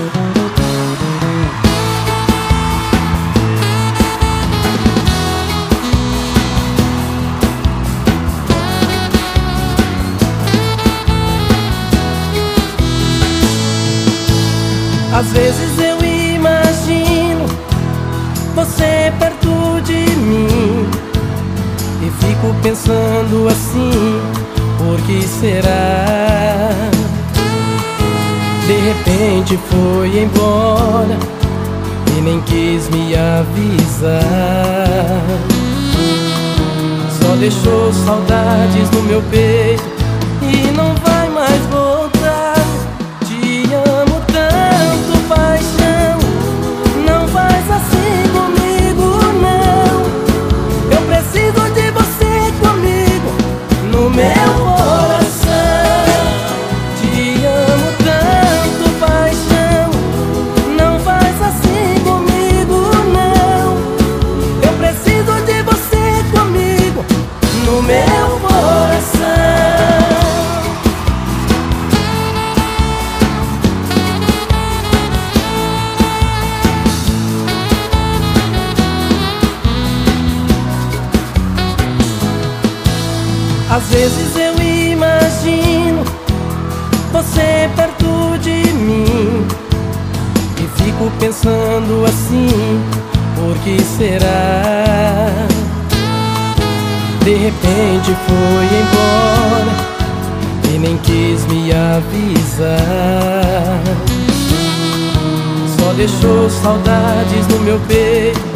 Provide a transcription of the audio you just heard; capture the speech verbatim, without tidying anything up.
Às vezes eu imagino você perto de mim e fico pensando assim, por que será? De repente foi embora e nem quis me avisar. Só deixou saudades no meu peito e não vai mais voltar. Te amo tanto, paixão, não faz assim comigo, não. Eu preciso de você comigo no meu coração. Te amo tanto, paixão, não faz assim comigo, não. Eu preciso de você comigo no meu coração. Às vezes eu imagino você perto de mim e fico pensando assim, por que será? De repente foi embora e nem quis me avisar. Só deixou saudades no meu peito